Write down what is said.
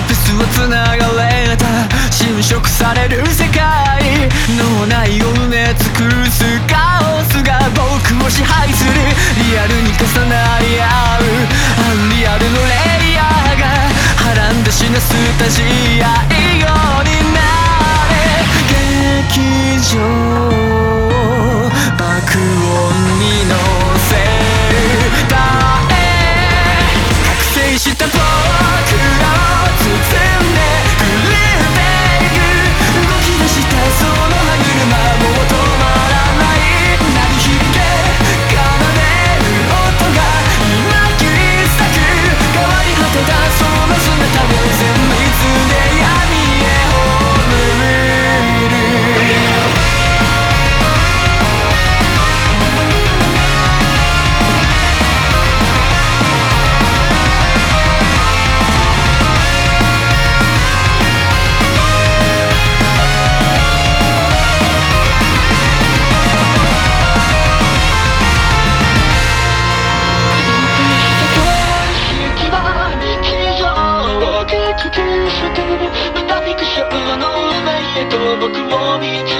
フェスは繋がれた侵食される世界脳内を埋め尽くすカオスが僕を支配するリアルに重なり合うアンリアルのレイヤーがはらんで死なすスタジア以後になれ劇場爆音に乗せるたえ覚醒した僕らを包んで狂っていく動き出したその歯車もう止まらない鳴り響け奏でる音が今切り裂く変わり果てたその姿を全滅で闇へ葬る僕を見つ